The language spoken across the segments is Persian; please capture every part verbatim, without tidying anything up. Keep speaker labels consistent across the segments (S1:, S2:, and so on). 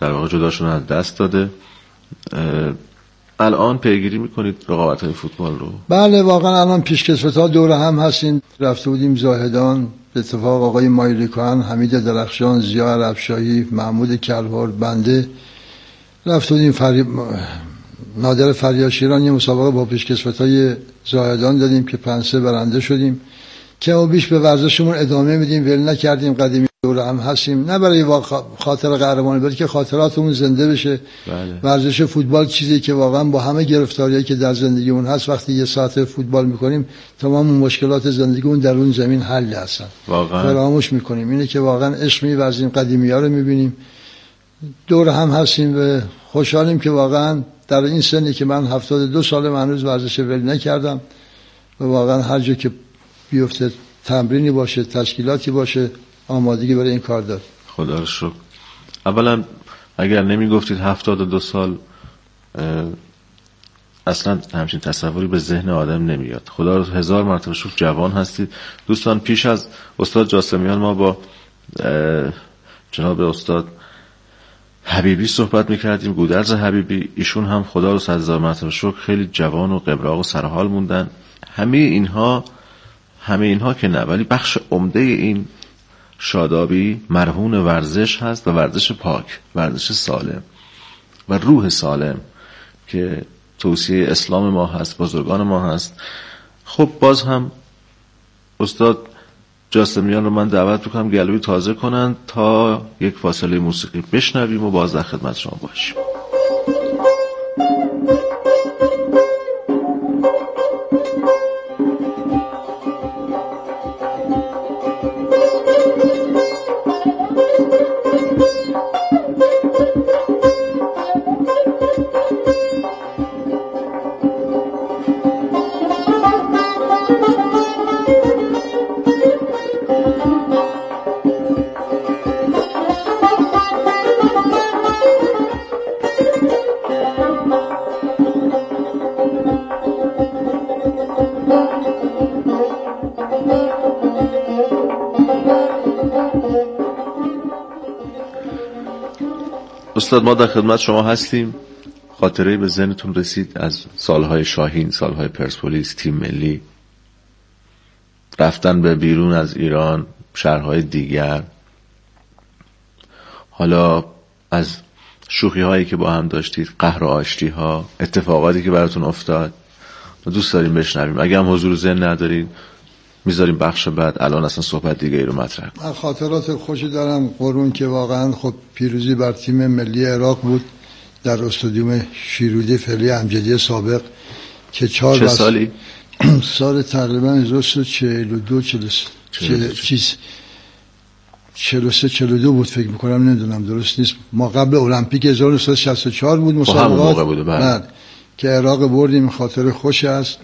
S1: در واقع جداشون از دست داده. الان پیگیری میکنید رقابت‌های فوتبال رو؟
S2: بله واقعا الان پیشکسوت‌ها دور هم هستیم. رفته بودیم زاهدان، به اتفاق آقای مایلیکان، حمید درخشان، ضیا عربشاهی، محمود کلهر، بنده رفته بودیم فری... نادر فریاشیران یه مسابقه با پیشکسوت‌های زاهدان دادیم که پنج سه برنده شدیم که ما بیش به ورزشمون ادامه میدیم، ول نکردیم. قدیمی دور هم هستیم، نه برای خاطر قهرمانی بلکه خاطراتمون زنده بشه.
S1: بله.
S2: ورزش فوتبال چیزی که واقعا با همه گرفتاریایی که در زندگیمون هست وقتی یه ساعت فوتبال میکنیم تمام مشکلات زندگیمون در اون زمین حل هستن،
S1: واقعا
S2: فراموش میکنیم. اینه که واقعا عشق می‌ورزیم، قدیمی‌ها رو میبینیم، دور هم هستیم و خوشحالیم که واقعا در این سنی که من هفتاد و دو ساله هنوز ورزش ول نکردم و واقعا هر جا که بیفته تمرینی باشه، تشکیلاتی باشه، آمادگی برای این کار داد.
S1: خدا رو شکر. اولا اگر نمی گفتید هفتاد و دو سال اصلا همچین تصوری به ذهن آدم نمیاد. خدا رو هزار مرتبه شکر جوان هستید. دوستان پیش از استاد جاسمیان ما با جناب استاد حبیبی صحبت میکردیم، گودرز حبیبی. ایشون هم خدا رو صد هزار مرتبه شکر خیلی جوان و قبراق و سرحال موندن. همه اینها همه اینها که نه، ولی بخش عمده این شادابی مرهون ورزش هست و ورزش پاک، ورزش سالم و روح سالم که توصیه اسلام ما هست، بزرگان ما هست. خب باز هم استاد جاسمیان رو من دعوت میکنم گلوی تازه کنن تا یک فاصله موسیقی بشنویم و باز در خدمت شما باشیم. استاد ما در خدمت شما هستیم. خاطره به ذهنتون رسید از سالهای شاهین، سالهای پرسپولیس، تیم ملی، رفتن به بیرون از ایران، شهرهای دیگر، حالا از شوخی هایی که با هم داشتید، قهر و آشتی ها، اتفاقاتی که براتون افتاد، دوست داریم بشنویم. اگه هم حضور ذهن ندارید میذاریم بخش بعد، الان اصلا صحبت دیگه ای رو مطرح کنیم.
S2: من خاطرات خوشی دارم قرون که واقعا خب پیروزی بر تیم ملی عراق بود در استادیوم شیرودی فعلی امجدی سابق که چهار
S1: چه سالی؟
S2: سال تقریبا هزار و سیصد و چهل و دو چهل چیز چهل و سه چهل و دو بود فکر میکنم، نمیدونم درست نیست. ما قبل المپیک هزار و نهصد و شصت و چهار بود مسابقات بعد که عراق بردیم. خاطر خوش است،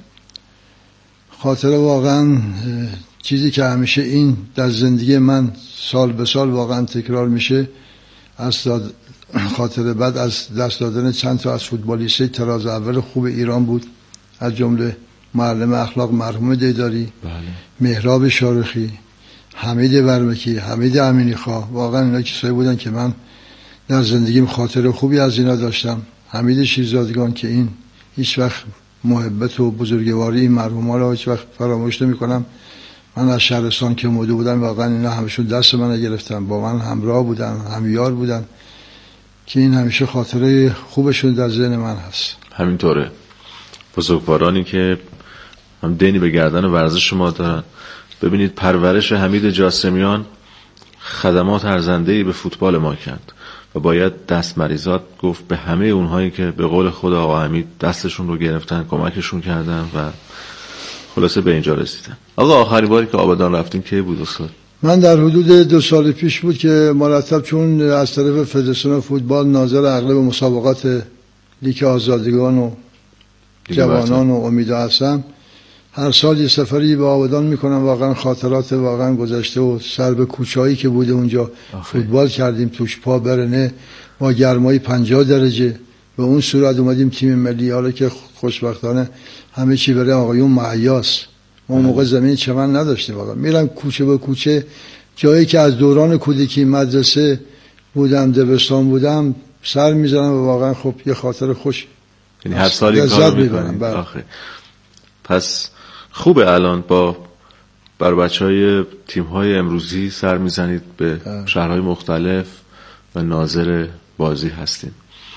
S2: خاطر واقعا چیزی که همیشه این در زندگی من سال به سال واقعا تکرار میشه. از داد خاطر بعد از دست دادن چند تا از فوتبالیستای تراز اول خوب ایران بود، از جمله معلم اخلاق مرحوم دیداری،
S1: بله.
S2: مهراب شارخی، حمید برمکی، حمید امینی خواه. واقعا اینا کسایی بودن که من در زندگیم خاطر خوبی از اینا داشتم. حمید شیرزادگان که این هیچ وقت محبت و بزرگواری این مرحوما رو هیچ وقت فراموش نمی‌کنم. من از شهرستان که اومده بودم واقعا اینا همشون دست من گرفتن، با من همراه بودن، همیار بودن که این همیشه خاطره خوبشون در ذهن من هست.
S1: همینطوره. بزرگوارانی که هم دینی به گردن ورزش ما دارن. ببینید پرورش حمید جاسمیان خدمات ارزنده‌ای به فوتبال ما کرد و باید دست مریزات گفت به همه اونهایی که به قول خود آقا حمید دستشون رو گرفتن، کمکشون کردن و خلاصه به اینجا رسیدن. آقا آخری باری که آبادان رفتیم کی بود استاد؟
S2: من در حدود دو سال پیش بود که مرتب چون از طرف فدراسیون فوتبال ناظر اغلب مسابقات لیگ آزادگان و جوانان و امیدا هستم، هر سال یه سفری به آبادان میکنم. واقعا خاطرات واقعا گذشته و سر به کوچه‌ای که بوده اونجا آخی. فوتبال کردیم توش پا برنه با گرمای پنجاه درجه به اون صورت اومدیم تیم ملی. حالا که خوشبختانه همه چی برای آقایون مهیاست، ما اون موقع زمین چمن نداشتیم. واقعا میرم کوچه به کوچه، جایی که از دوران کودکی مدرسه بودم، دبستان بودم، سر میزنم و واقعا خب یه خاطر خوش،
S1: یعنی هر سال این کارو میکنید. آخه پس خوبه الان با بر بچهای تیم‌های امروزی سر میزنید به اه. شهرهای مختلف و ناظر بازی هستین.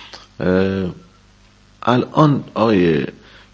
S1: الان آقای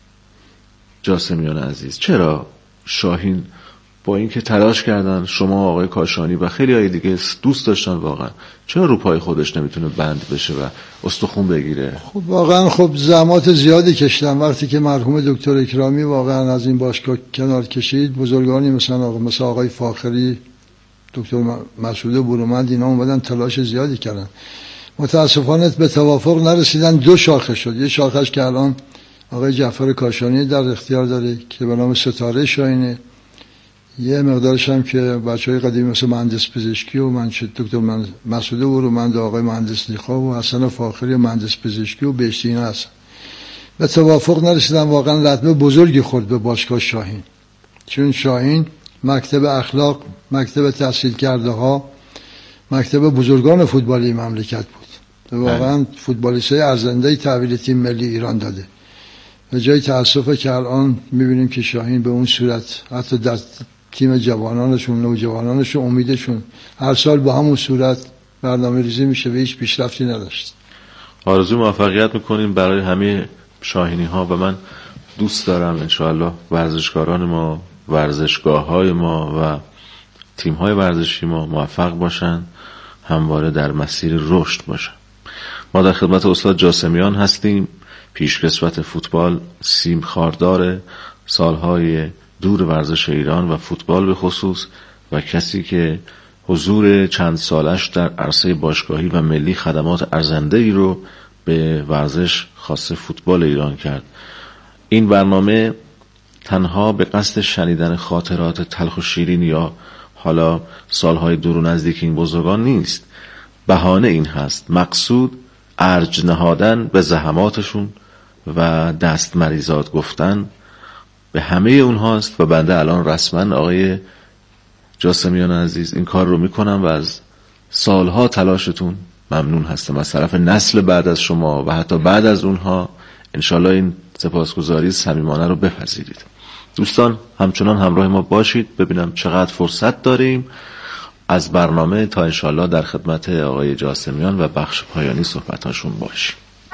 S1: جاسمیان عزیز، چرا شاهین با اینکه تلاش کردن شما آقای کاشانی و خیلی های دیگه دوست داشتن، واقعا چرا رو پای خودش نمیتونه بند بشه و استخون بگیره؟
S2: خب واقعا خب زحمات زیادی کشیدم. وقتی که مرحوم دکتر اکرامی واقعا از این باشگاه کنار کشید، بزرگانی مثلا آقا مثلا آقای فاخری، دکتر مسعود برومند، اینا اومدن تلاش زیادی کردن. متاسفانه به توافق نرسیدن. دو شاخه شد. یه شاخش که الان آقای جعفر کاشانی در اختیار داره که به نام ستاره شاهینه، یه مقدارش هم که بچهای قدیمی مثل مهندس پزشکی و من دکتر مسعود برومند و آقای مهندس نیخا و حسن فاخری مهندس پزشکی و بهشتی اینا هستن. به توافق نرسیدن. واقعا لطمه بزرگی خورد به باشگاه شاهین، چون شاهین مکتب اخلاق، مکتب تحصیل کرده ها، مکتب بزرگان فوتبالی مملکت بود. واقعا فوتبالیستای ارزنده تحویل تیم ملی ایران داده. به جای تأسفه که الان میبینیم که شاهین به اون صورت حتی در تیم جوانانشون، نوجوانانشون، امیدشون هر سال با همون صورت برنامه ریزی میشه و هیچ پیشرفتی نداشت.
S1: آرزو موفقیت میکنیم برای همه شاهینی ها و من دوست دارم انشاءالله ورزشکاران ما، ورزشگاه های ما و تیم های ورزشی ما موفق باشن، همواره در مسیر رشد باشن. ما در خدمت استاد جاسمیان هستیم، پیشکسوت فوتبال، سیم خاردار سالهای دور ورزش ایران و فوتبال به خصوص و کسی که حضور چند سالش در عرصه باشگاهی و ملی خدمات ارزنده‌ای رو به ورزش خاص فوتبال ایران کرد. این برنامه تنها به قصد شنیدن خاطرات تلخ و شیرین یا حالا سالهای دور و نزدیک این بزرگان نیست. بهانه این هست، مقصود ارج نهادن به زحماتشون و دست مریزاد گفتن به همه اونهاست و بنده الان رسما آقای جاسمیان عزیز این کار رو میکنم و از سالها تلاشتون ممنون هستم. از طرف نسل بعد از شما و حتی بعد از اونها انشالله این سپاسگزاری صمیمانه رو بپذیرید. دوستان همچنان همراه ما باشید، ببینم چقدر فرصت داریم از برنامه تا انشالله در خدمت آقای جاسمیان و بخش پایانی صحبتاشون باشیم.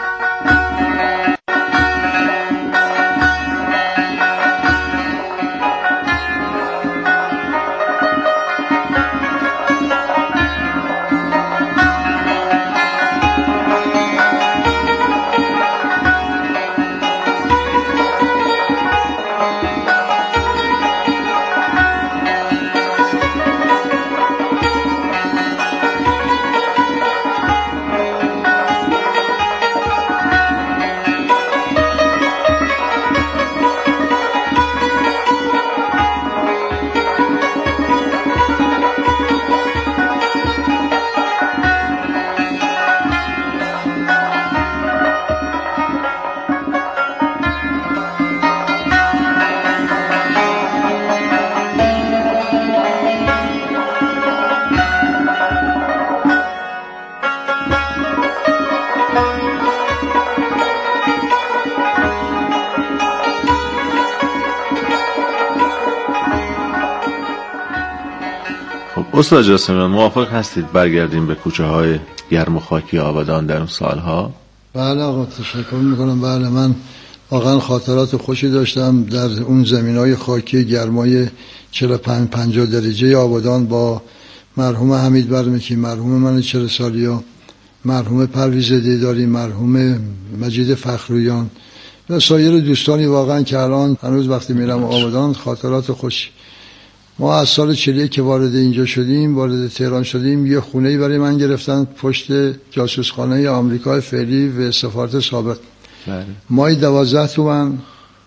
S1: استاد جاسمیان موافق هستید برگردیم به کوچه های گرم و خاکی آبادان در اون سالها؟
S2: بله آقا تشکر میکنم. بله من واقعا خاطرات خوشی داشتم در اون زمین های خاکی گرمای چهل و پنج پنجاه درجه آبادان با مرحوم حمید برمکی، مرحوم من چهل سالی ها، مرحوم پرویز دیداری، مرحوم مجید فخرویان و سایر دوستانی. واقعا که الان هنوز وقتی میرم آبادان خاطرات خوشی. ما از سال چهل و یک که وارد اینجا شدیم، وارد تهران شدیم، یه خونه‌ای برای من گرفتن پشت جاسوسخانه آمریکای فعلی و سفارت سابق. بله. مایی دوازده تومن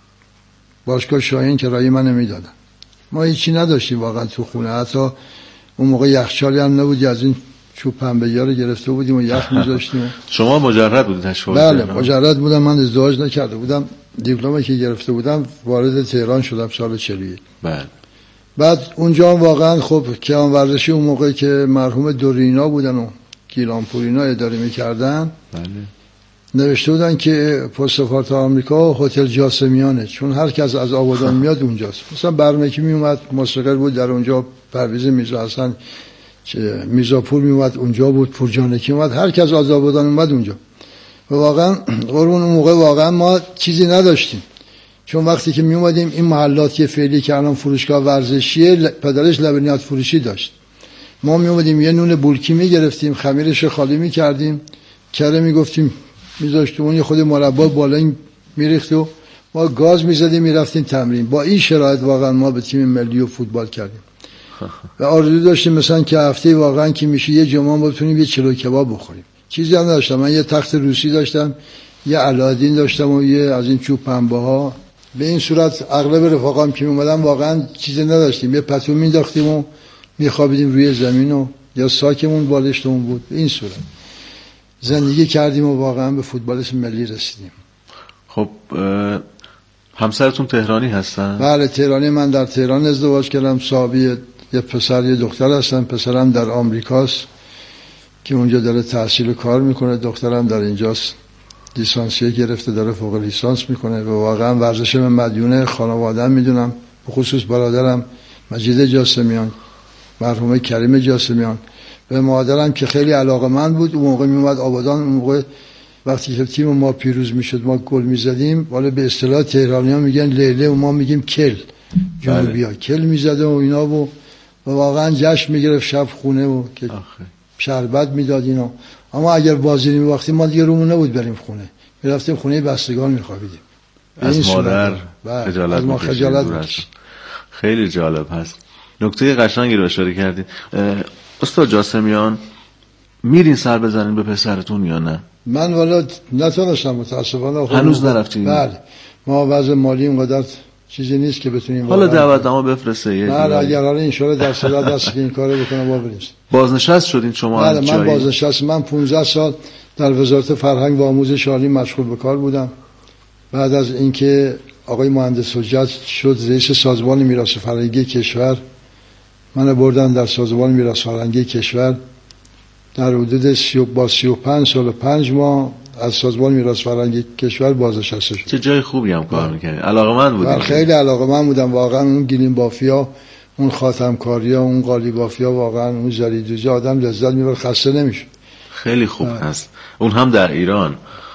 S2: باشگاه شاهین کرایه من نمیدادن. ما هیچی نداشتیم واقعا تو خونه. حتی اون موقع یخچالی هم نبودی، از این چوب پنبه‌ای رو گرفته بودیم و یخ می‌ذاشتیم.
S1: شما مجرد بودید تشریف؟
S2: بله مجرد بودم. من ازدواج نکرده بودم. دیپلمی که گرفته بودم وارد تهران شدم سال چهل و یک.
S1: بله.
S2: بعد اونجا واقعا خب کیان ورزشی اون موقع که مرحوم دورینا بودن و گیلانپور اینا اداره میکردن
S1: بله.
S2: نوشته بودن که پست سفارت آمریکا هتل جاسمیانه، چون هر کس از آبادان میاد اونجاست. مثلا برمکی می اومد مستقر بود در اونجا، پرویز میرزا حسن میرزاپور می اومد اونجا بود، پورجانکی اومد، هر کس از آبادان اومد اونجا. و واقعا قربون اون موقع واقعا ما چیزی نداشتیم، چون وقتی که می اومدیم این محلاتی فعلی که الان فروشگاه ورزشیه پدرش لبنیات فروشی داشت. ما می اومدیم یه نون بولکی می گرفتیم، خمیرش خالی می کردیم، کره می گفتیم میذاشتیم، اون یه خود مربا بالا میریخت و ما گاز میزدیم میرفتیم تمرین. با این شرایط واقعا ما به تیم ملی و فوتبال کردیم و آرزو داشتیم مثلا که هفته واقعا که میشه یه جمعه بتونیم یه چلو کباب بخوریم. چیزی هم نداشتم، من یه تخت روسی داشتم، یه علادین داشتم و یه از این چوب پنبه ها. به این صورت اغلب رفقام که میومدن واقعا چیزی نداشتیم، یه پتو مینداختیم و میخوابیدیم روی زمین و یا ساکمون بالشتمون بود. این صورت زندگی کردیم و واقعا به فوتبالیسم ملی رسیدیم.
S1: خب همسرتون تهرانی هستن؟
S2: بله تهرانی. من در تهران ازدواج کردم، صاحبی یه پسر یه دختر هستم. پسرم در آمریکاست که اونجا داره تحصیل و کار میکنه، دخترم در اینجاست لیسانسیه گرفته داره فوق لیسانس میکنه و واقعا ورزش من مدیون خانواده‌ام میدونم، به خصوص برادرم مجید جاسمیان، مرحوم کریم جاسمیان و مادرم که خیلی علاقه‌مند بود. اون موقع میومد آبادان، اون موقع وقتی که تیم ما پیروز میشد ما گل میزدیم، والا به اصطلاح تهرانی‌ها میگن لیله و ما میگیم کل، جنوبی‌ها کل میزده و اینا و واقعا جشن میگرفت شب خونه و که شربت میداد اینا. اما اگر بازی نمی‌باختیم ما دیگه رومون نبود بریم خونه، میرفتیم خونه بستگان میخوابیدیم.
S1: از مادر خجالت
S2: ما خجالت می‌کشید.
S1: خیلی جالب هست. نکته قشنگی رو اشاره کردید. استاد جاسمیان میرین سر بزنین به پسرتون یا نه؟
S2: من والا نتونستم متاسفانه.
S1: هنوز نرفتین؟
S2: بله ما وضع مالی اینقدر چیزی نیست که بتونیم.
S1: حالا دعوتنامه بفرسته.
S2: بله اگر حالا ان شاء الله در صدا دست این کارو بکنم ما بریم.
S1: بازنشست شدین شما؟
S2: بله من بازنشست. من پانزده سال در وزارت فرهنگ و آموزش عالی مشغول به کار بودم. بعد از اینکه آقای مهندس حجت شد رئیس سازمان میراث فرهنگی کشور، من بردن در سازمان میراث فرهنگی کشور. در حدود سی با سی و پنج سال و پنج ماه از سازمان میراث فرهنگی کشور بازنشسته شد.
S1: چه جای خوبی هم کار می‌کردید. علاقه‌مند بودید؟
S2: خیلی علاقه‌مند بودم واقعا. اون گلیم بافیا، اون خاتم کاریا، اون قالی بافیا، واقعا اون زریدوزی آدم لذت می‌بره، خسته نمیشه.
S1: خیلی خوب آه. هست. اون هم در ایران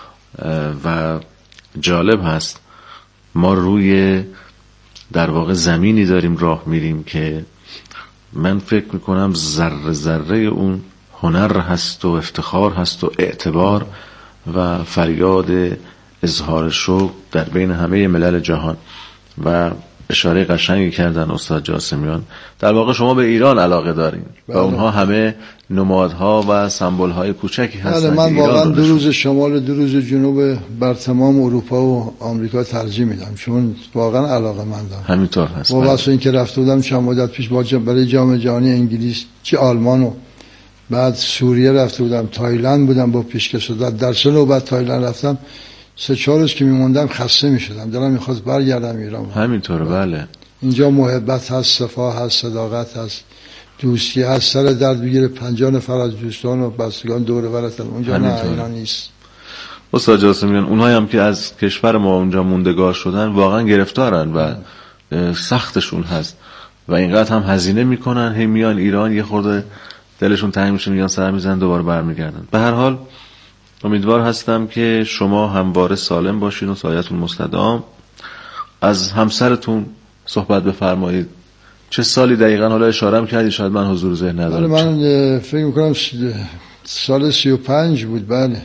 S1: و جالب هست. ما روی در واقع زمینی داریم راه میریم که من فکر میکنم ذره ذره اون هنر هست و افتخار هست و اعتبار و فریاد اظهار شوق در بین همه ملل جهان. و اشاره قشنگی کردن استاد جاسمیان، در واقع شما به ایران علاقه دارین و اونها همه نمادها و سمبول‌های کوچکی هستن.
S2: بله من واقعا دو روز شمال دو روز جنوب بر تمام اروپا و آمریکا ترجیح میدم، چون واقعا علاقه مندم.
S1: همینطور هست.
S2: با واسه اینکه رفته بودم چند مدت پیش با برای جام جهانی انگلیس چه آلمان و بعد سوریه رفته بودم، تایلند بودم با پیشکش داد. در سه نوبت تایلند رفتم، سه چهار روز که میموندم خسته میشدم، دلم میخواست برگردم ایران.
S1: همینطوره. بله
S2: اینجا محبت هست، صفا هست، صداقت هست، دوستی هست. سر درد بگیره پنجاه نفر از دوستان و بستگان دور برتن. اونجا نه اینا نیست.
S1: استاد جاسمیان اونهایی هم که از کشور ما اونجا موندگار شدن واقعا گرفتارن و سختشون هست و اینقدر هم هزینه میکنن، هی میان ایران یه خورده دلشون تنگ میشه، میان سر میزنن دوباره برمیگردن. به هر حال امیدوار هستم که شما همواره سالم باشین و سایتون مستدام. از همسرتون صحبت بفرمایید. چه سالی دقیقاً؟ حالا اشاره کردید شاید من حضور ذهن ندارم.
S2: من فکر میکنم سال سی و پنج بود. بله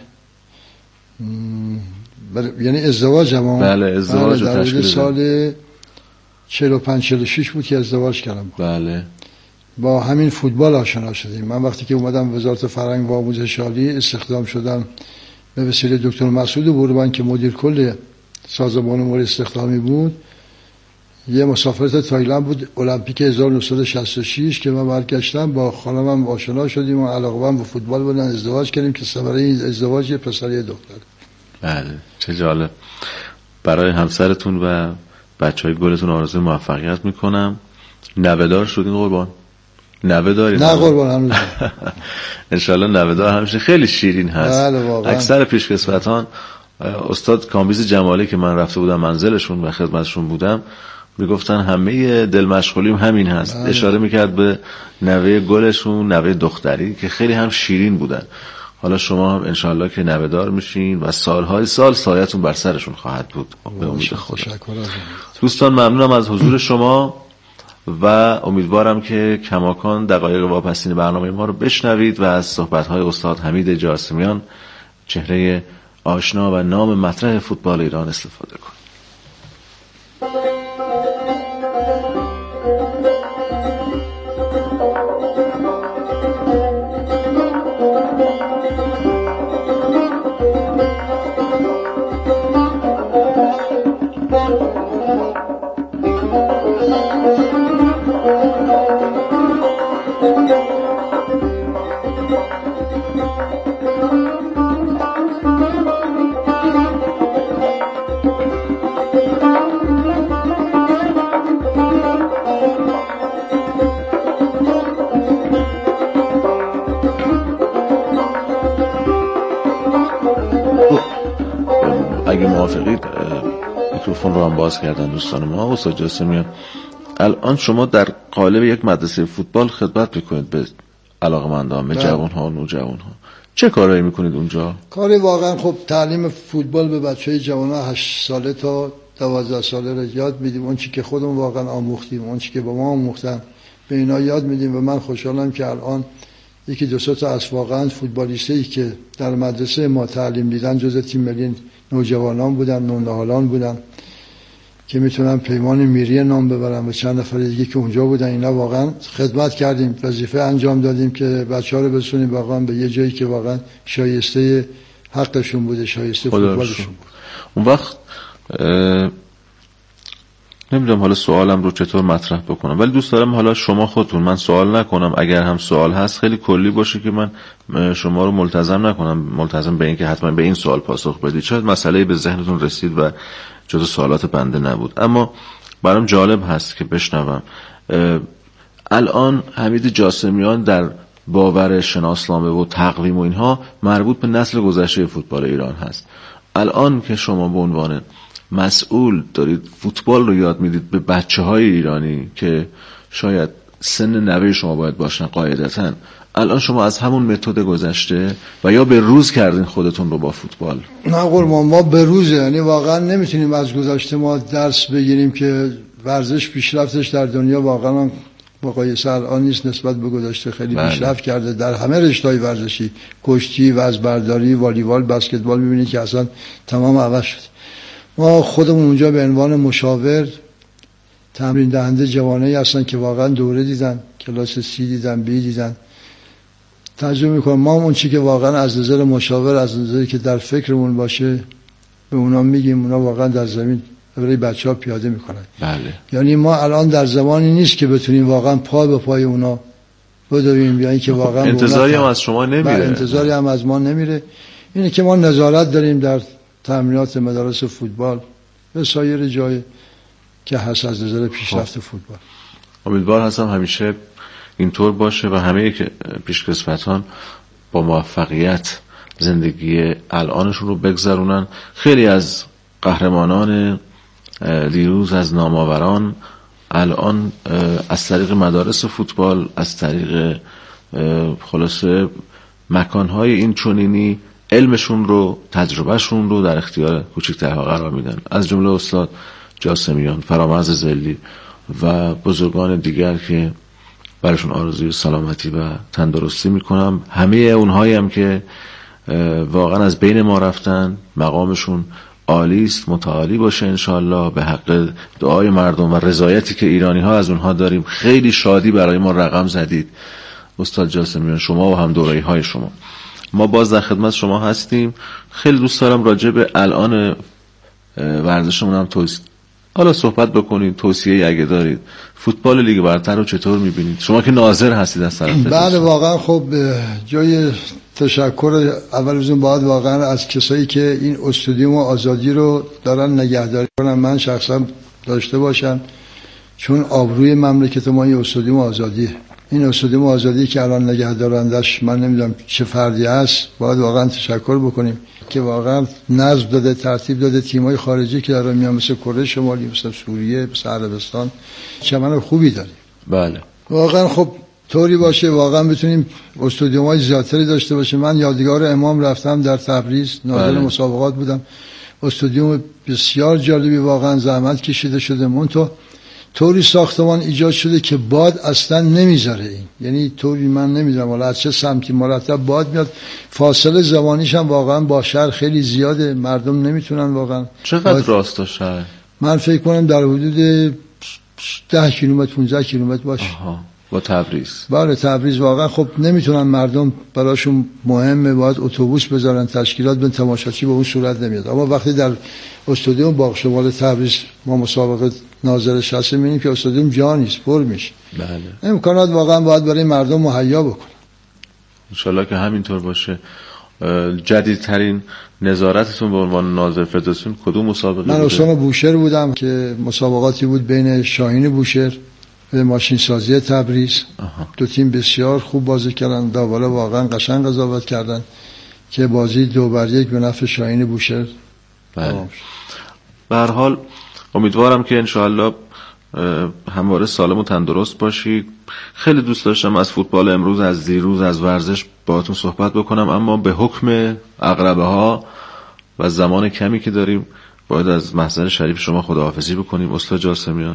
S2: یعنی ازدواجم.
S1: بله ازدواج
S2: بله در سال چهل و پنج چهل و شش بود که ازدواج کردم.
S1: بله
S2: با همین فوتبال آشنا شدیم. من وقتی که اومدم وزارت فرهنگ و آموزش عالی استخدام شدم به وسیله دکتر مسعود بوربان که مدیر کل سازمان امور استخدامی بود، یه مسافرت تایلند بود المپیک هزار و نهصد و شصت و شش که من برگشتم با خانمم آشنا شدیم و علاقه‌مند به فوتبال بودن، ازدواج کردیم که ثمره این ازدواج یه پسر یه دختر.
S1: بله چه جالب. برای همسرتون و بچهای گلتون آرزوی موفقیت میکنم. نوه‌دار شدین قربان؟ نوه داری؟
S2: نه قربان هنوز
S1: انشالله نوه دار همیشه خیلی شیرین هست.
S2: بله
S1: اکثر پیشکسوتان استاد کامبیز جمالی که من رفته بودم منزلشون و خدمتشون بودم میگفتن همه دل مشغولیم همین هست. بله. اشاره میکرد به نوه گلشون، نوه دختری که خیلی هم شیرین بودن. حالا شما هم انشالله که نوه دار میشین و سالهای سال سایتون بر سرشون خواهد بود به امید خدا. دوستان ممنونم از حضور شما و امیدوارم که کماکان دقایق واپسین برنامه ما رو بشنوید و از صحبت‌های استاد حمید جاسمیان، چهره آشنا و نام مطرح فوتبال ایران، استفاده کنید. اگه موافقید میکروفون رو هم باز کردن دوستان ما. استاد جاسمیان، الان شما در قالب یک مدرسه فوتبال خدمت میکنید به علاقه‌مندان، به جوان‌ها و نوجوان‌ها. چه کارایی میکنید اونجا؟
S2: کاری واقعا خب تعلیم فوتبال به بچهای جوان‌ها هشت ساله تا دوازده ساله رو یاد میدیم. اون چیزی که خودمون واقعا آموختیم، اون چیزی که با ما آموختن، به اینا یاد میدیم. و من خوشحالم که الان یکی دو سه تا از واقعا فوتبالیستایی که در مدرسه ما تعلیم دیدن جزو تیم ملی نوجوانان بودن، نونهالان بودن که میتونن پیمان میری نام ببرن و چند نفر دیگه که اونجا بودن. اینا واقعا خدمت کردیم، وظیفه انجام دادیم که بچه‌ها رو برسونیم واقعا به یه جایی که واقعا شایسته حقشون بوده، شایسته فوتبالشون بود.
S1: اون وقت نمیدونم حالا سوالم رو چطور مطرح بکنم، ولی دوست دارم حالا شما خودتون، من سوال نکنم، اگر هم سوال هست خیلی کلی باشه که من شما رو ملتزم نکنم ملتزم به این که حتما به این سوال پاسخ بدید. شاید مسئله به ذهنتون رسید و جزو سوالات بنده نبود، اما برام جالب هست که بشنوم. الان حمید جاسمیان در باور شناسنامه و تقویم و اینها مربوط به نسل گذشته فوتبال ایران هست. الان که شما به عنوان مسئول دارید فوتبال رو یاد میدید به بچه های ایرانی که شاید سن نوه شما باید باشن قاعدتاً، الان شما از همون متد گذشته و یا به روز کردین خودتون رو با فوتبال؟
S2: نه قربان، ما به روزه، یعنی واقعا نمیتونیم از گذشته ما درس بگیریم که ورزش پیشرفتش در دنیا واقعا مقایسه الان نیست نسبت به گذشته. خیلی بله. پیشرفت کرده در همه رشته‌های ورزشی، کشتی، وزنه‌برداری، والیبال، بسکتبال، می‌بینید که اصلا تمام عوض شد. ما خودمون اونجا به عنوان مشاور تمرین دهنده جوانایی هستن که واقعا دوره دیدن، کلاس سی دیدن، بی دیدن، تجربه میکنم. ما اون چی که واقعا از نظر مشاور، از نظری که در فکرمون باشه به اونا میگیم، اونا واقعا در زمین برای بچه‌ها پیاده میکنن.
S1: بله.
S2: یعنی ما الان در زمانی نیست که بتونیم واقعا پا به پای اونا بدویم، یعنی که واقعا
S1: انتظاری هم از شما نمیره.
S2: انتظاری هم از ما نمیره. اینه که ما نظارت داریم در تمرینات مدارس فوتبال به سایر جای که هست از نظر پیشرفت فوتبال.
S1: امیدوار هستم همیشه اینطور باشه و همه پیشکسوتان با موفقیت زندگی الانشون رو بگذرونن. خیلی از قهرمانان دیروز، از نامآوران، الان از طریق مدارس فوتبال، از طریق خلاصه مکانهای این چنینی علمشون رو، تجربهشون رو در اختیار کوچکترها قرار میدن. از جمله استاد جاسمیان، فرامرز زلی و بزرگان دیگر که براشون آرزوی سلامتی و تندرستی میکنم. همه اونهایی هم که واقعا از بین ما رفتن، مقامشون عالی است، متعالی باشه انشالله، به حق دعای مردم و رضایتی که ایرانی ها از اونها داریم. خیلی شادی برای ما رقم زدید استاد جاسمیان، شما و هم دوره‌ای های شما. ما باز در خدمت شما هستیم. خیلی دوست دارم راجع به الان ورزشمون هم توصیه حالا صحبت بکنید، توصیه اگه دارید. فوتبال لیگ برتر رو چطور میبینید شما که ناظر هستید از طرف؟
S2: بله واقعا خب جای تشکر اول از اون باید واقعا از کسایی که این استودیوم آزادی رو دارن نگهداری کنن من شخصا داشته باشن، چون آبروی مملکت ما این استودیوم آزادیه. این استادیوم آزادی که الان نگهدارندش من نمیدونم چه فردی هست، باید واقعا تشکر بکنیم که واقعا نظم داده، ترتیب داده. تیم‌های خارجی که دارن میان مثل کره شمالی، مثل سوریه، مثل عربستان، چمن خوبی داریم.
S1: بله
S2: واقعا خب طوری باشه واقعا بتونیم استادیوم‌های زیادتری داشته باشیم. من یادگار امام رفتم در تبریز، ناظر بله. مسابقات بودم. استادیوم بسیار جالبی، واقعا زحمت کشیده شده. منتها طوری ساختمان ایجاد شده که باد اصلا نمیذاره این، یعنی طوری من نمیدونم حالا از چه سمتی مرتب باد میاد. فاصله زمانیش هم واقعا با شهر خیلی زیاده، مردم نمیتونن واقعا.
S1: چقدر باد... راست شهر؟
S2: من فکر کنم در حدود ده کیلومتر پانزده کیلومتر باشه.
S1: آها. با تبریز.
S2: بله تبریز واقعا خب نمیتونن مردم، براشون مهمه باید اتوبوس بذارن، تشکیلات به تماشاچی به اون صورت نمیاد. اما وقتی در استادیوم باغ شمال تبریز ما مسابقه ناظرش هستیم میبینیم که استادیوم جا نیست، پر میشه.
S1: بله.
S2: امکانات واقعا باید برای مردم مهیا بکنن.
S1: انشالله که همینطور باشه. جدیدترین نظارتتون به عنوان ناظر فدراسیون کدوم مسابقه؟
S2: من استان بوشهر بودم که مسابقاتی بود بین شاهین بوشهر به ماشین سازی تبریز. آها. دو تیم بسیار خوب بازی کردن، داولا واقعا قشنگ قضاوت کردن که بازی دو بر یک به نفع شاهین بوشهر.
S1: بله. به هر حال امیدوارم که انشاءالله همواره سالم و تندرست باشید. خیلی دوست داشتم از فوتبال امروز، از دیروز، از ورزش باهاتون صحبت بکنم، اما به حکم عقربه ها و زمان کمی که داریم باید از محضر شریف شما خداحافظی بکنیم. استاد جاسمیان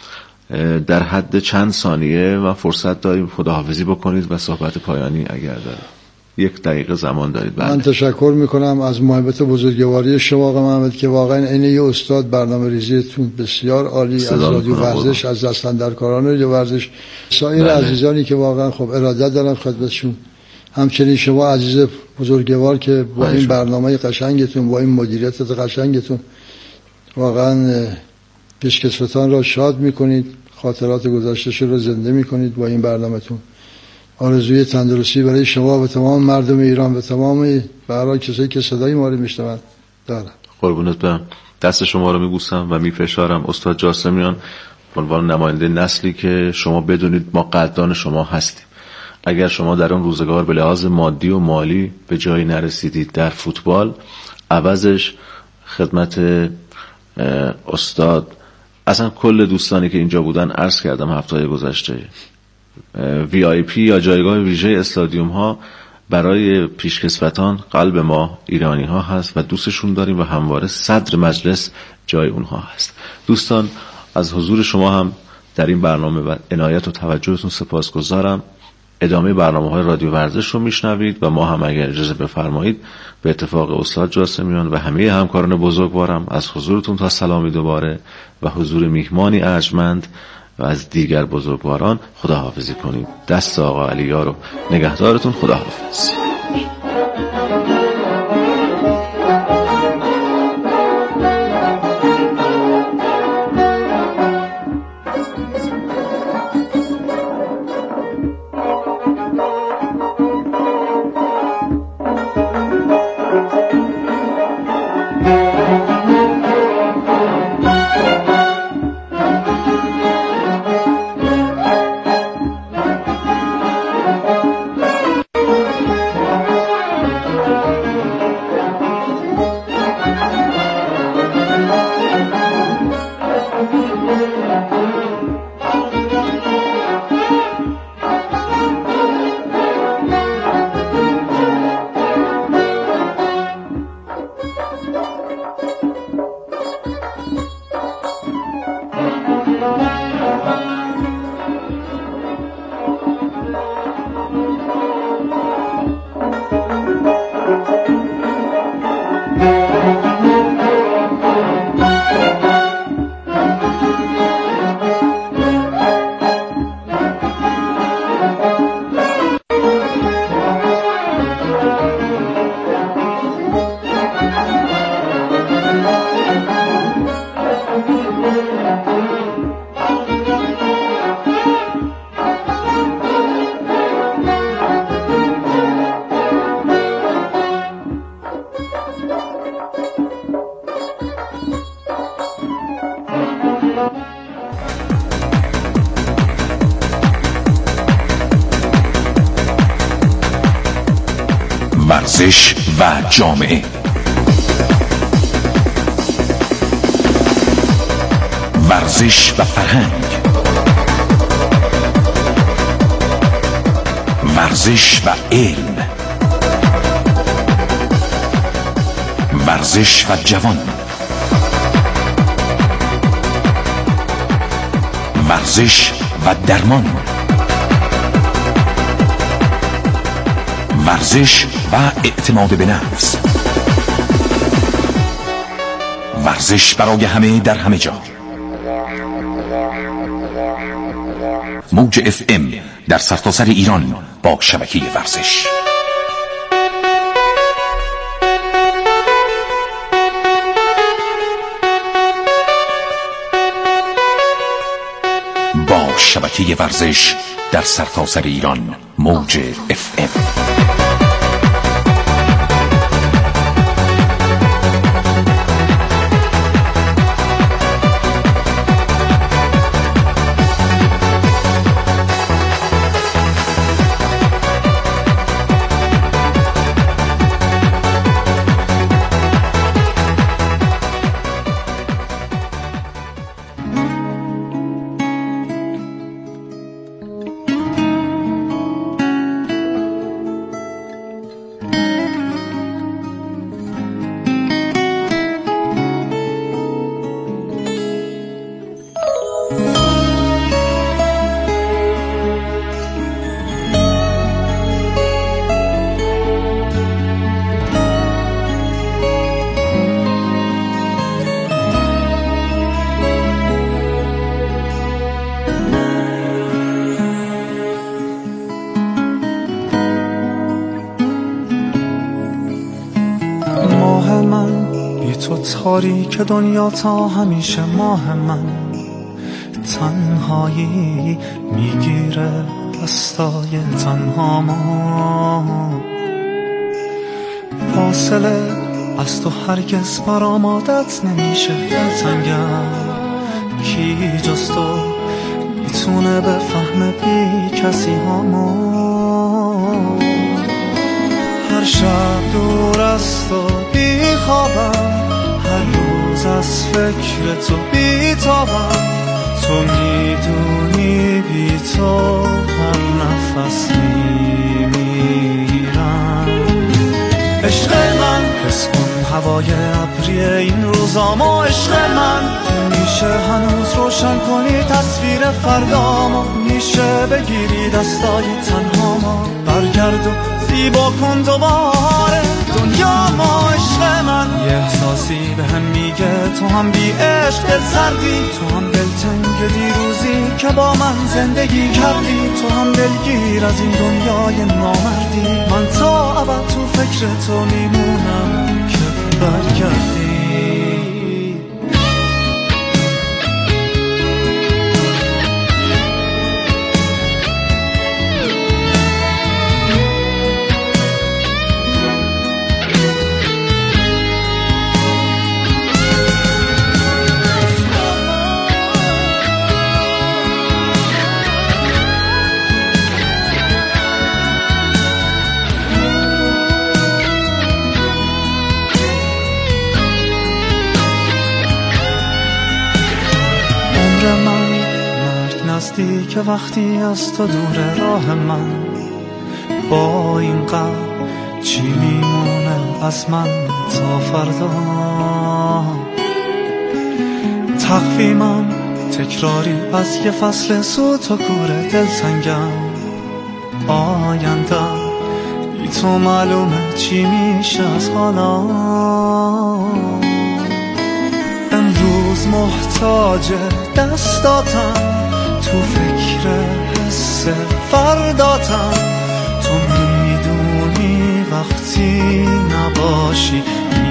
S1: در حد چند ثانیه و فرصت داریم خداحافظی بکنید و صحبت پایانی اگر دارید. یک دقیقه زمان دارید. بله.
S2: من تشکر میکنم از محبت بزرگواری شما آقا محمد که واقعا این یه استاد، برنامه ریزیتون بسیار عالی، از رادیو ورزش، از دستاندرکاران رادیو ورزش، سایر بله. عزیزانی که واقعا خب ارادت دارم خدمتشون، همچنین شما عزیز بزرگوار که با این برنامه قشنگتون، با این مدیریت قشنگتون واقعا پیشکسوتان را شاد میکنید، خاطرات گذشته‌شون رو زنده میکنید با این برنامه‌تون. آرزوی تندرستی برای شما و تمام مردم ایران و تمام برای کسایی که صدای ما رو میشنون دارم.
S1: قربونت برم. دست شما رو میبوسم و میفشارم. استاد جاسمیان به عنوان نماینده نسلی که شما بدونید ما قدردان شما هستیم. اگر شما در اون روزگار به لحاظ مادی و مالی به جایی نرسیدید در فوتبال، عوضش خدمت استاد، اصلا کل دوستانی که اینجا بودن عرض کردم هفته گذشته، وی آی پی یا جایگاه ویژه استادیوم ها برای پیشکسوتان قلب ما ایرانی ها هست و دوستشون داریم و همواره صدر مجلس جای اونها هست. دوستان از حضور شما هم در این برنامه و عنایت و توجهتون سپاسگزارم. ادامه برنامه‌های رادیو ورزش رو میشنوید و ما هم اگر اجازه بفرمایید به اتفاق استاد جاسمیان و همه همکاران بزرگوارم از حضورتون تا سلامی دوباره و حضور میهمانی ارجمند و از دیگر بزرگواران خداحافظی کنید. دست آقا علی‌یار رو نگهدارتون. خداحافظ.
S3: ورزش و جامعه. ورزش و فرهنگ. ورزش و علم. ورزش و جوان. ورزش و درمان. ورزش و اعتماد به نفس. ورزش برای همه در همه جا. موج اف ام در سرتاسر ایران با شبکه ورزش. با شبکه ورزش در سرتاسر ایران موج اف ام.
S4: تاریک دنیا تا همیشه ماه من، تنهایی میگیره دستای تنها ما، فاصله از تو هرگز برام عادت نمیشه دلتنگم، کی جز تو میتونه بفهم بی کسی هامو، هر شب دور از تو بی خوابم، هر روز از فکر تو بیتابم، تو میدونی بی تو هر نفس میمیرم. عشق من حس کن هوای ابری این روزامو، عشق من میشه هنوز روشن کنی تصویر فردامو، میشه بگیری دستای تنهامو، برگرد و زیبا کن دوباره دنیا ما. عشق من یه احساسی به هم میگه تو هم بی عشق دل سردی، تو هم دلتنگ دیروزی که با من زندگی کردی، تو هم دلگیر از این دنیای نامردی، من تا ابد تو فکر تو میمونم که برگردی. که وقتی از تو دور راه من، با این قلب چی میمونه از من تا فردا، تقویمم تکراری از یه فصل سوت و کور دلتنگم، آینده بی تو معلومه چی میشه از حالا، امروز محتاج دستاتم، تو فکر حس فرداتم، تو میدونی وقتی نباشی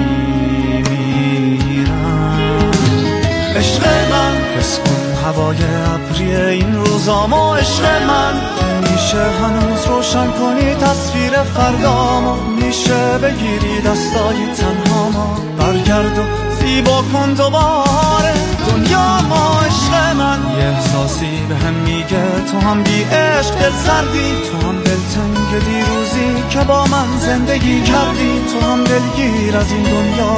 S4: میمیرم. عشق من حس کن هوای ابری این روزامو، عشق من میشه هنوز روشن کنی تصویر فردامو، میشه بگیری دستای تنهامو، برگرد و زیبا کن دوباره دنیا ما. عشق من یه احساسی به هم میگه تو هم بی عشق دل سردی، تو هم دلتنگ که دیروزی که با من زندگی کردی تو هم دلگیر از این دنیا